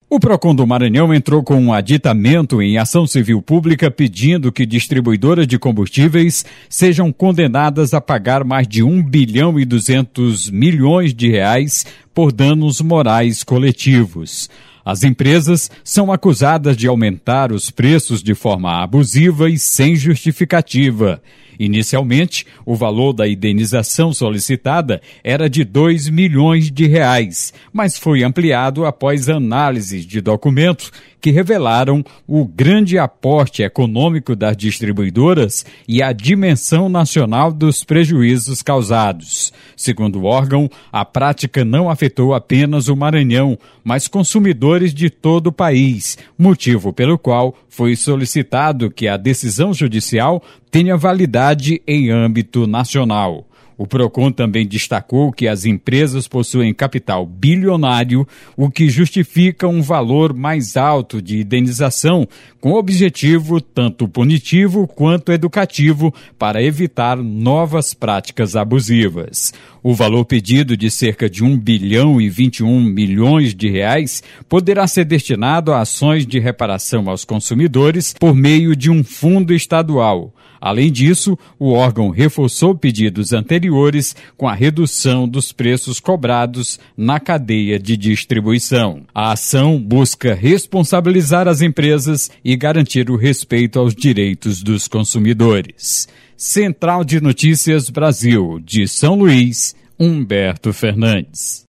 O PROCON do Maranhão entrou com um aditamento em ação civil pública pedindo que distribuidoras de combustíveis sejam condenadas a pagar mais de 1 bilhão e 200 milhões de reais por danos morais coletivos. As empresas são acusadas de aumentar os preços de forma abusiva e sem justificativa. Inicialmente, o valor da indenização solicitada era de 2 milhões de reais, mas foi ampliado após análises de documentos que revelaram o grande aporte econômico das distribuidoras e a dimensão nacional dos prejuízos causados. Segundo o órgão, a prática não afetou apenas o Maranhão, mas consumidores de todo o país, motivo pelo qual foi solicitado que a decisão judicial tenha validade em âmbito nacional. O PROCON também destacou que as empresas possuem capital bilionário, o que justifica um valor mais alto de indenização, com objetivo tanto punitivo quanto educativo para evitar novas práticas abusivas. O valor pedido de cerca de 1 bilhão e 21 milhões de reais poderá ser destinado a ações de reparação aos consumidores por meio de um fundo estadual. Além disso, o órgão reforçou pedidos anteriores com a redução dos preços cobrados na cadeia de distribuição. A ação busca responsabilizar as empresas e garantir o respeito aos direitos dos consumidores. Central de Notícias Brasil, de São Luís, Humberto Fernandes.